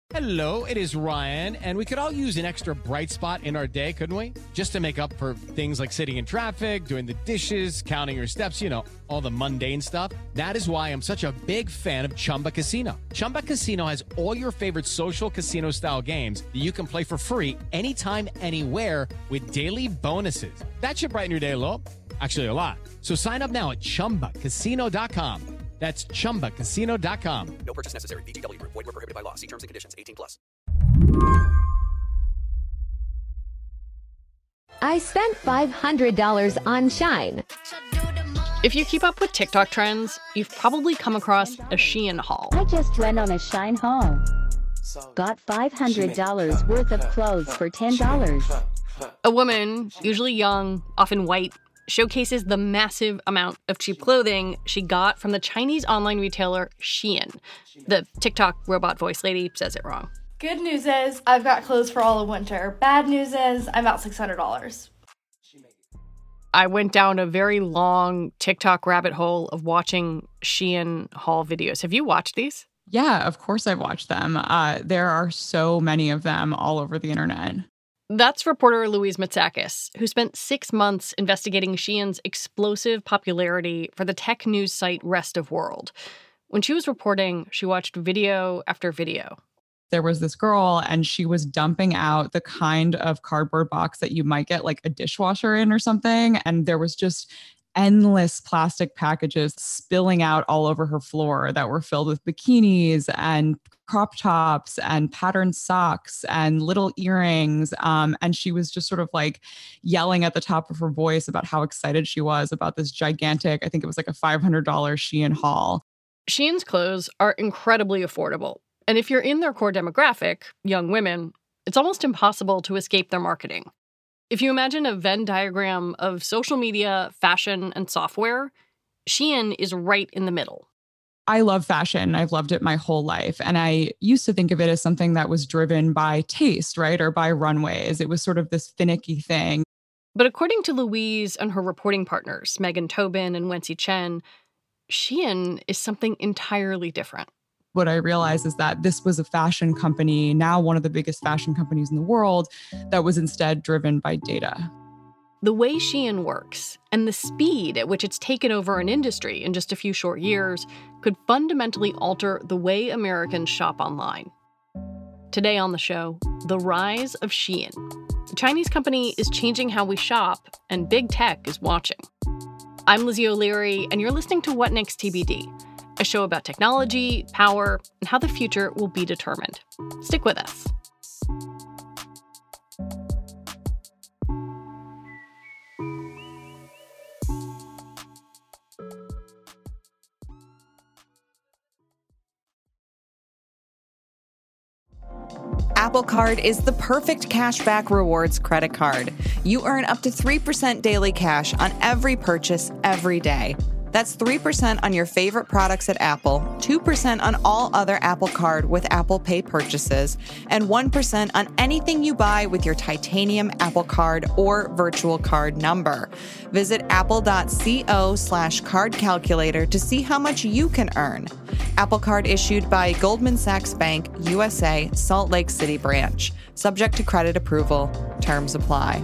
Hello, it is Ryan, and we could all use an extra bright spot in our day, couldn't we? Just to make up for things like sitting in traffic, doing the dishes, counting your steps, all the mundane stuff. That is why I'm such a big fan of Chumba Casino. Chumba Casino has all your favorite social casino-style games that you can play for free anytime, anywhere with daily bonuses. That should brighten your day a little. Actually, a lot. So sign up now at ChumbaCasino.com. That's ChumbaCasino.com. No purchase necessary. VGW Group. Void where prohibited by law. See terms and conditions. 18+. I spent $500 on Shine. If you keep up with TikTok trends, you've probably come across a Shein haul. I just went on a Shine haul. Got $500 worth of clothes for $10. A woman, usually young, often white, showcases the massive amount of cheap clothing she got from the Chinese online retailer Shein. The TikTok robot voice lady says it wrong. Good news is I've got clothes for all of winter. Bad news is I'm out $600. I went down a very long TikTok rabbit hole of watching Shein haul videos. Have you watched these? Yeah, of course I've watched them. There are so many of them all over the internet. That's reporter Louise Matsakis, who spent 6 months investigating Shein's explosive popularity for the tech news site Rest of World. When she was reporting, she watched video after video. There was this girl, and she was dumping out the kind of cardboard box that you might get like a dishwasher in or something. And there was just endless plastic packages spilling out all over her floor that were filled with bikinis and crop tops and patterned socks and little earrings. And she was just sort of like yelling at the top of her voice about how excited she was about this gigantic, I think it was like a $500 Shein haul. Shein's clothes are incredibly affordable. And if you're in their core demographic, young women, it's almost impossible to escape their marketing. If you imagine a Venn diagram of social media, fashion, and software, Shein is right in the middle. I love fashion. I've loved it my whole life. And I used to think of it as something that was driven by taste, right? Or by runways. It was sort of this finicky thing. But according to Louise and her reporting partners, Megan Tobin and Wency Chen, Shein is something entirely different. What I realized is that this was a fashion company, now one of the biggest fashion companies in the world, that was instead driven by data. The way Shein works and the speed at which it's taken over an industry in just a few short years could fundamentally alter the way Americans shop online. Today on the show, the rise of Shein. The Chinese company is changing how we shop, and big tech is watching. I'm Lizzie O'Leary, and you're listening to What Next TBD, a show about technology, power, and how the future will be determined. Stick with us. Apple Card is the perfect cashback rewards credit card. You earn up to 3% daily cash on every purchase every day. That's 3% on your favorite products at Apple, 2% on all other Apple Card with Apple Pay purchases, and 1% on anything you buy with your titanium Apple Card or virtual card number. Visit apple.co/card calculator to see how much you can earn. Apple Card issued by Goldman Sachs Bank, USA, Salt Lake City branch. Subject to credit approval. Terms apply.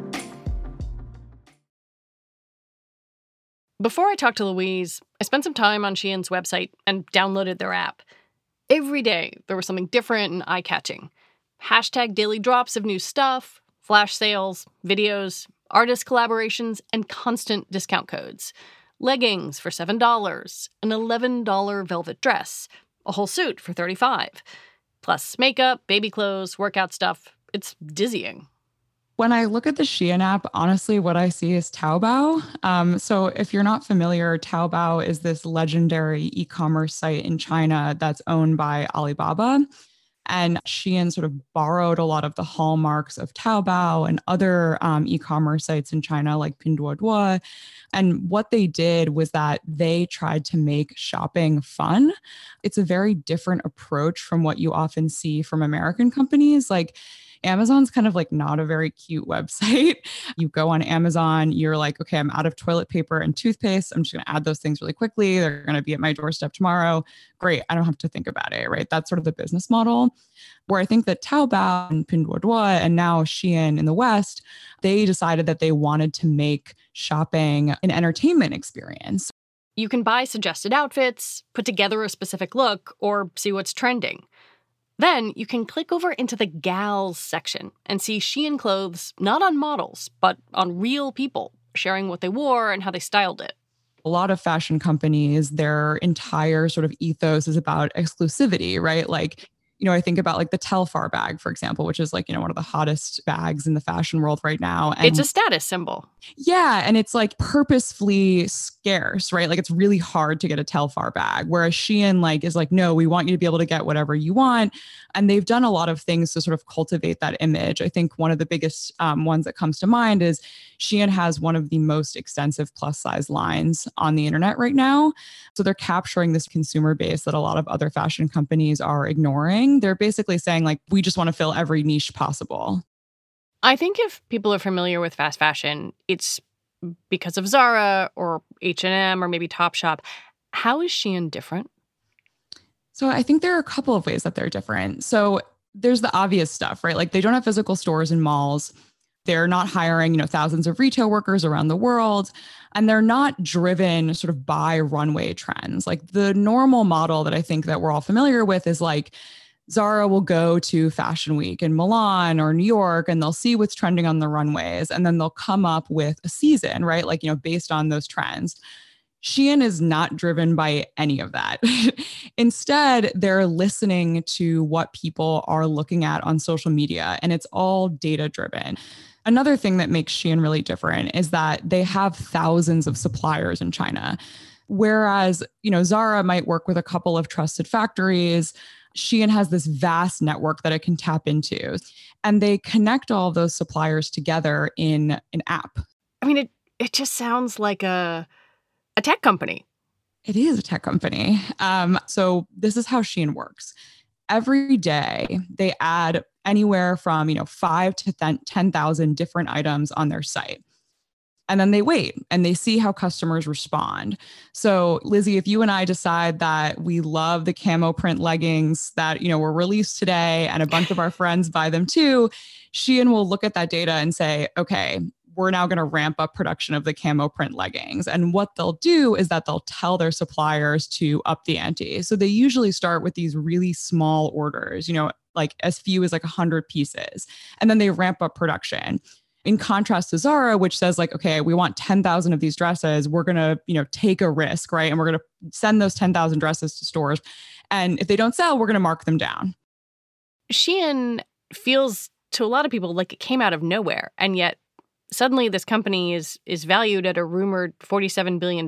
Before I talked to Louise, I spent some time on Shein's website and downloaded their app. Every day, there was something different and eye-catching. Hashtag daily drops of new stuff, flash sales, videos, artist collaborations, and constant discount codes. Leggings for $7, an $11 velvet dress, a whole suit for $35, plus makeup, baby clothes, workout stuff. It's dizzying. When I look at the Shein app, honestly, what I see is Taobao. So if you're not familiar, Taobao is this legendary e-commerce site in China that's owned by Alibaba. And Shein sort of borrowed a lot of the hallmarks of Taobao and other e-commerce sites in China like Pinduoduo. And what they did was that they tried to make shopping fun. It's a very different approach from what you often see from American companies. Like Amazon's kind of like not a very cute website. You go on Amazon, you're like, okay, I'm out of toilet paper and toothpaste. I'm just going to add those things really quickly. They're going to be at my doorstep tomorrow. Great. I don't have to think about it, right? That's sort of the business model. Where I think that Taobao and Pinduoduo and now Shein in the West, they decided that they wanted to make shopping an entertainment experience. You can buy suggested outfits, put together a specific look, or see what's trending. Then you can click over into the gals section and see Shein clothes not on models, but on real people, sharing what they wore and how they styled it. A lot of fashion companies, their entire sort of ethos is about exclusivity, right? Like, I think about like the Telfar bag, for example, which is like, one of the hottest bags in the fashion world right now. And it's a status symbol. Yeah. And it's like purposefully scarce, right? Like it's really hard to get a Telfar bag, whereas Shein like is like, no, we want you to be able to get whatever you want. And they've done a lot of things to sort of cultivate that image. I think one of the biggest ones that comes to mind is Shein has one of the most extensive plus size lines on the internet right now. So they're capturing this consumer base that a lot of other fashion companies are ignoring. They're basically saying like, we just want to fill every niche possible. I think if people are familiar with fast fashion, it's because of Zara or H&M or maybe Topshop. How is Shein different? So I think there are a couple of ways that they're different. So there's the obvious stuff, right? Like they don't have physical stores in malls. They're not hiring, thousands of retail workers around the world. And they're not driven sort of by runway trends. Like the normal model that I think that we're all familiar with is like Zara will go to Fashion Week in Milan or New York and they'll see what's trending on the runways. And then they'll come up with a season, right? Like, based on those trends. Shein is not driven by any of that. Instead, they're listening to what people are looking at on social media, and it's all data driven. Another thing that makes Shein really different is that they have thousands of suppliers in China. Whereas, Zara might work with a couple of trusted factories. Shein has this vast network that it can tap into, and they connect all of those suppliers together in an app. I mean, it just sounds like a tech company. It is a tech company. So this is how Shein works. Every day, they add anywhere from 5 to 10,000 different items on their site. And then they wait and they see how customers respond. So Lizzie, if you and I decide that we love the camo print leggings that, were released today and a bunch of our friends buy them too, Shein will look at that data and say, okay, we're now going to ramp up production of the camo print leggings. And what they'll do is that they'll tell their suppliers to up the ante. So they usually start with these really small orders, like as few as like 100 pieces. And then they ramp up production. In contrast to Zara, which says like, okay, we want 10,000 of these dresses. We're going to, take a risk, right? And we're going to send those 10,000 dresses to stores. And if they don't sell, we're going to mark them down. Shein feels to a lot of people like it came out of nowhere. And yet suddenly this company is valued at a rumored $47 billion.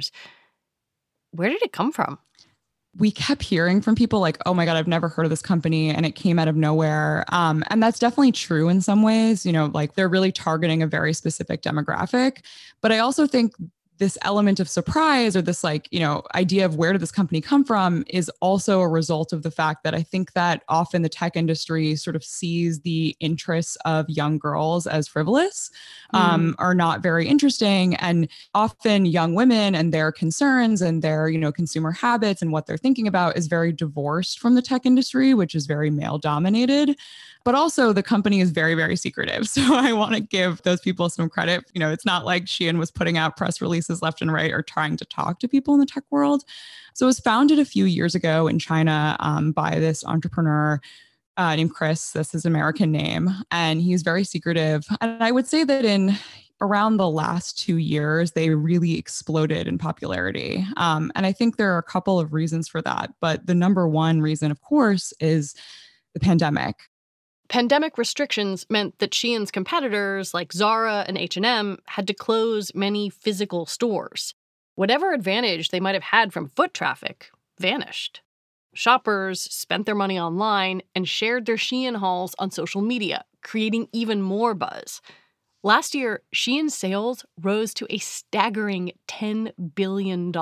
Where did it come from? We kept hearing from people like, oh my God, I've never heard of this company and it came out of nowhere. And that's definitely true in some ways, like they're really targeting a very specific demographic. But I also think this element of surprise or this idea of where did this company come from is also a result of the fact that I think that often the tech industry sort of sees the interests of young girls as frivolous, are not very interesting. And often young women and their concerns and their, consumer habits and what they're thinking about is very divorced from the tech industry, which is very male dominated. But also the company is very, very secretive. So I want to give those people some credit. It's not like Shein was putting out press releases left and right or trying to talk to people in the tech world. So it was founded a few years ago in China by this entrepreneur named Chris. That's his American name. And he's very secretive. And I would say that in around the last 2 years, they really exploded in popularity. And I think there are a couple of reasons for that. But the number one reason, of course, is the pandemic. Pandemic restrictions meant that Shein's competitors like Zara and H&M had to close many physical stores. Whatever advantage they might have had from foot traffic vanished. Shoppers spent their money online and shared their Shein hauls on social media, creating even more buzz. Last year, Shein's sales rose to a staggering $10 billion.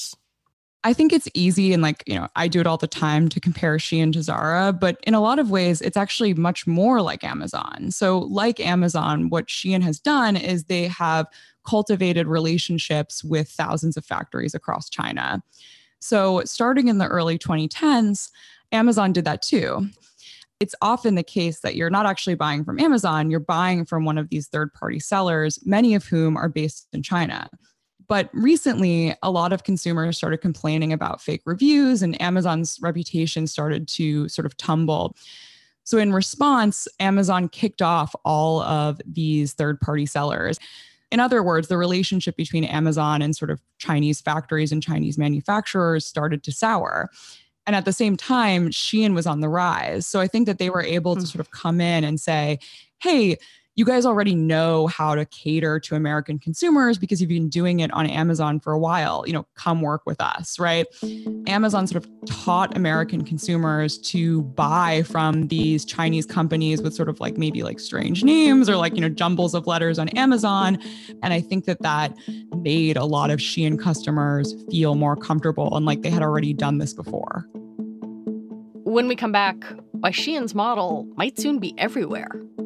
I think it's easy and I do it all the time to compare Shein to Zara, but in a lot of ways, it's actually much more like Amazon. So like Amazon, what Shein has done is they have cultivated relationships with thousands of factories across China. So starting in the early 2010s, Amazon did that too. it's often the case that you're not actually buying from Amazon, you're buying from one of these third-party sellers, many of whom are based in China. But recently, a lot of consumers started complaining about fake reviews and Amazon's reputation started to sort of tumble. So in response, Amazon kicked off all of these third-party sellers. In other words, the relationship between Amazon and sort of Chinese factories and Chinese manufacturers started to sour. And at the same time, Shein was on the rise. So I think that they were able to sort of come in and say, hey, you guys already know how to cater to American consumers because you've been doing it on Amazon for a while. Come work with us, right? Amazon sort of taught American consumers to buy from these Chinese companies with sort of like maybe like strange names or like, jumbles of letters on Amazon. And I think that made a lot of Shein customers feel more comfortable and like they had already done this before. When we come back, why Shein's model might soon be everywhere.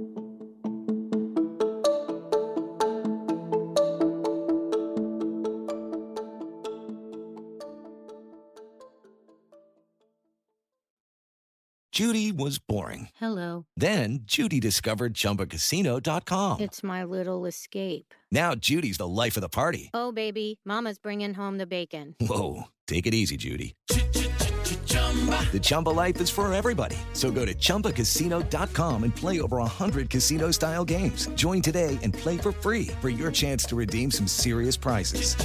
Judy was boring. Hello. Then Judy discovered ChumbaCasino.com. It's my little escape. Now Judy's the life of the party. Oh, baby, mama's bringing home the bacon. Whoa, take it easy, Judy. The Chumba life is for everybody. So go to ChumbaCasino.com and play over 100 casino-style games. Join today and play for free for your chance to redeem some serious prizes.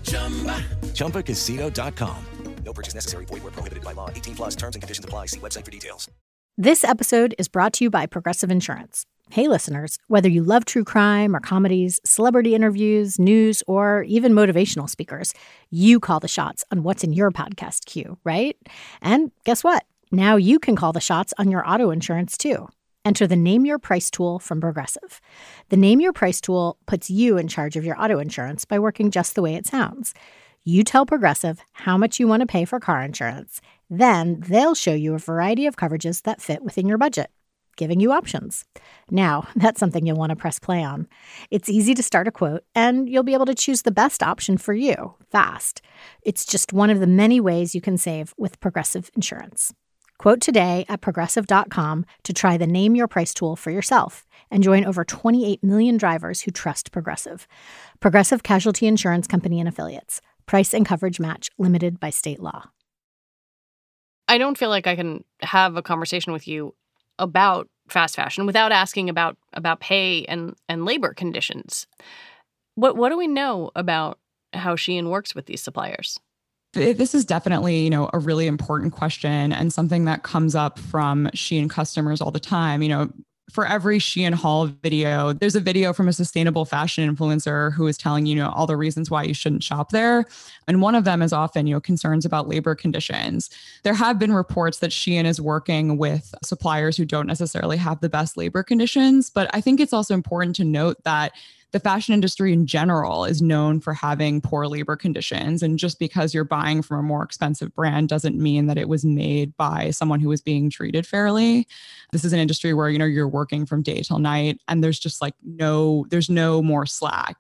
ChumbaCasino.com. No purchase necessary. Void where prohibited by law. 18 plus terms and conditions apply. See website for details. This episode is brought to you by Progressive Insurance. Hey, listeners, whether you love true crime or comedies, celebrity interviews, news, or even motivational speakers, you call the shots on what's in your podcast queue, right? And guess what? Now you can call the shots on your auto insurance, too. Enter the Name Your Price tool from Progressive. The Name Your Price tool puts you in charge of your auto insurance by working just the way it sounds. You tell Progressive how much you want to pay for car insurance. Then they'll show you a variety of coverages that fit within your budget, giving you options. Now, that's something you'll want to press play on. It's easy to start a quote, and you'll be able to choose the best option for you fast. It's just one of the many ways you can save with Progressive Insurance. Quote today at Progressive.com to try the Name Your Price tool for yourself and join over 28 million drivers who trust Progressive. Progressive Casualty Insurance Company and Affiliates. Price and coverage match limited by state law. I don't feel like I can have a conversation with you about fast fashion without asking about pay and labor conditions. What do we know about how Shein works with these suppliers? This is definitely, a really important question and something that comes up from Shein customers all the time. For every Shein haul video, there's a video from a sustainable fashion influencer who is telling you, all the reasons why you shouldn't shop there. And one of them is often, concerns about labor conditions. There have been reports that Shein is working with suppliers who don't necessarily have the best labor conditions. But I think it's also important to note that the fashion industry in general is known for having poor labor conditions. And just because you're buying from a more expensive brand doesn't mean that it was made by someone who was being treated fairly. This is an industry where, you're working from day till night and there's just there's no more slack.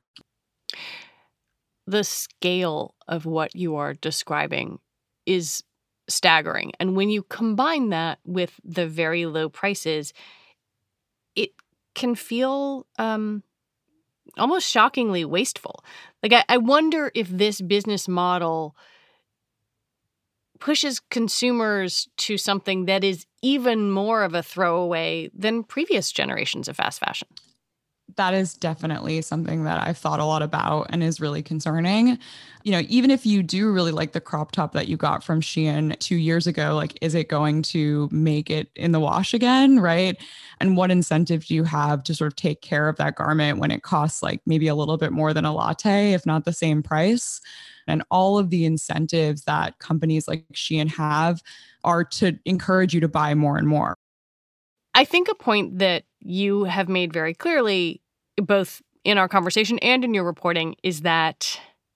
The scale of what you are describing is staggering. And when you combine that with the very low prices, it can feel almost shockingly wasteful. I wonder if this business model pushes consumers to something that is even more of a throwaway than previous generations of fast fashion. That is definitely something that I've thought a lot about and is really concerning. Even if you do really like the crop top that you got from Shein 2 years ago, is it going to make it in the wash again, right? And what incentive do you have to sort of take care of that garment when it costs maybe a little bit more than a latte, if not the same price? And all of the incentives that companies like Shein have are to encourage you to buy more and more. I think a point that you have made very clearly, both in our conversation and in your reporting, is that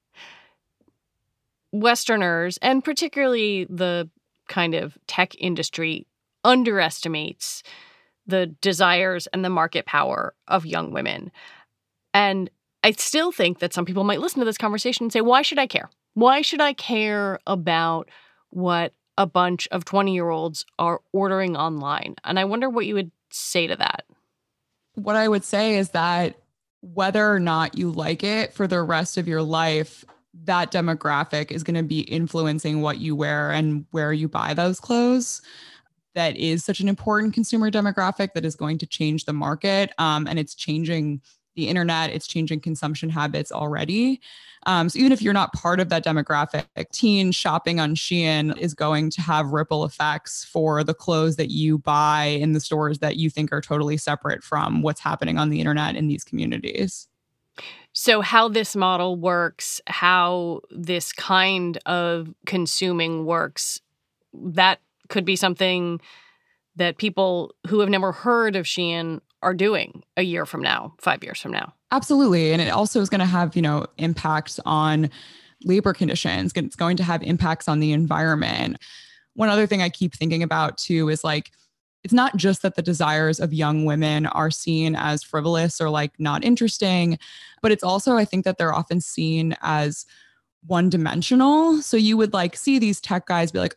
Westerners, and particularly the kind of tech industry, underestimates the desires and the market power of young women. And I still think that some people might listen to this conversation and say, why should I care? Why should I care about what a bunch of 20-year-olds are ordering online. And I wonder what you would say to that. What I would say is that whether or not you like it for the rest of your life, that demographic is going to be influencing what you wear and where you buy those clothes. That is such an important consumer demographic that is going to change the market. And it's changing the internet, it's changing consumption habits already. So even if you're not part of that demographic, teen shopping on Shein is going to have ripple effects for the clothes that you buy in the stores that you think are totally separate from what's happening on the internet in these communities. So how this model works, how this kind of consuming works, that could be something that people who have never heard of Shein are doing a year from now, 5 years from now. Absolutely. And it also is going to have, impacts on labor conditions. It's going to have impacts on the environment. One other thing I keep thinking about too is it's not just that the desires of young women are seen as frivolous or not interesting, but it's also, I think that they're often seen as one-dimensional. So you would see these tech guys be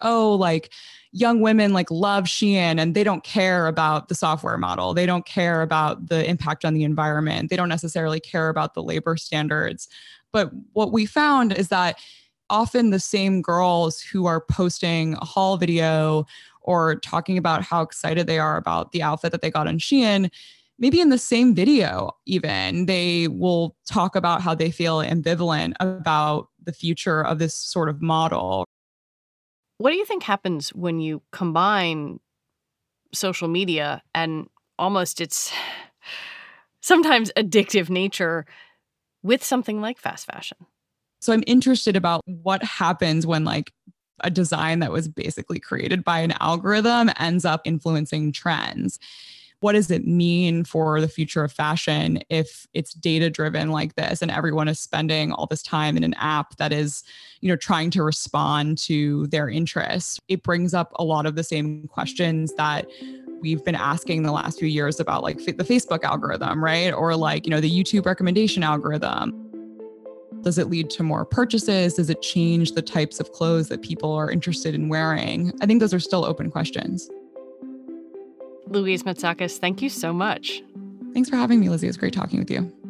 young women love Shein and they don't care about the software model. They don't care about the impact on the environment. They don't necessarily care about the labor standards. But what we found is that often the same girls who are posting a haul video or talking about how excited they are about the outfit that they got on Shein, maybe in the same video even, they will talk about how they feel ambivalent about the future of this sort of model. What do you think happens when you combine social media and almost its sometimes addictive nature with something like fast fashion? So I'm interested about what happens when a design that was basically created by an algorithm ends up influencing trends. What does it mean for the future of fashion if it's data-driven like this and everyone is spending all this time in an app that is, trying to respond to their interests? It brings up a lot of the same questions that we've been asking the last few years about the Facebook algorithm, right? Or the YouTube recommendation algorithm. Does it lead to more purchases? Does it change the types of clothes that people are interested in wearing? I think those are still open questions. Louise Matsakis, thank you so much. Thanks for having me, Lizzie. It was great talking with you.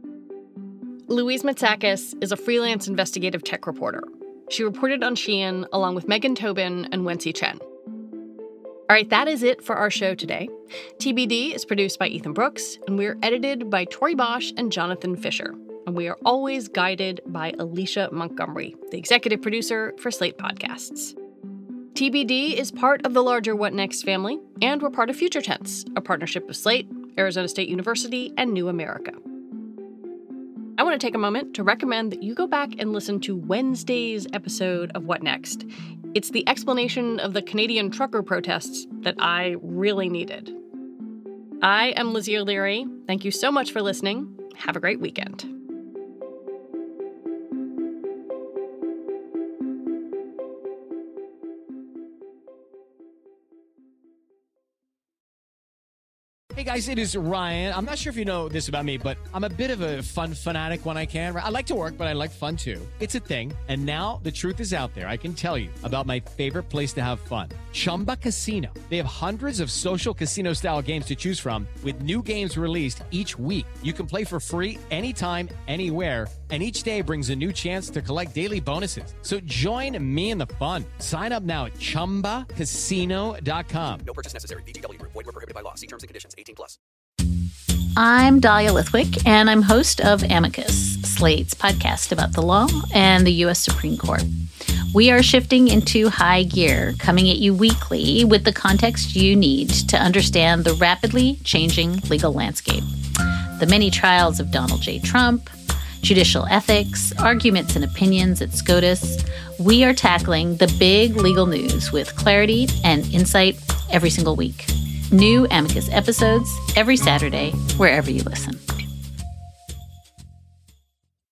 Louise Matsakis is a freelance investigative tech reporter. She reported on Shein along with Megan Tobin and Wency Chen. All right, that is it for our show today. TBD is produced by Ethan Brooks, and we're edited by Tori Bosch and Jonathan Fisher. And we are always guided by Alicia Montgomery, the executive producer for Slate Podcasts. TBD is part of the larger What Next family, and we're part of Future Tense, a partnership of Slate, Arizona State University, and New America. I want to take a moment to recommend that you go back and listen to Wednesday's episode of What Next. It's the explanation of the Canadian trucker protests that I really needed. I am Lizzie O'Leary. Thank you so much for listening. Have a great weekend. Hey guys, it is Ryan. I'm not sure if you know this about me, but I'm a bit of a fun fanatic when I can. I like to work, but I like fun too. It's a thing. And now the truth is out there. I can tell you about my favorite place to have fun. Chumba Casino. They have hundreds of social casino style games to choose from with new games released each week. You can play for free anytime, anywhere. And each day brings a new chance to collect daily bonuses. So join me in the fun. Sign up now at ChumbaCasino.com. No purchase necessary. VGW Group. Void where prohibited by law. See terms and conditions. 18+. I'm Dahlia Lithwick, and I'm host of Amicus, Slate's podcast about the law and the U.S. Supreme Court. We are shifting into high gear, coming at you weekly with the context you need to understand the rapidly changing legal landscape. The many trials of Donald J. Trump, judicial ethics, arguments and opinions at SCOTUS. We are tackling the big legal news with clarity and insight every single week. New Amicus episodes every Saturday, wherever you listen.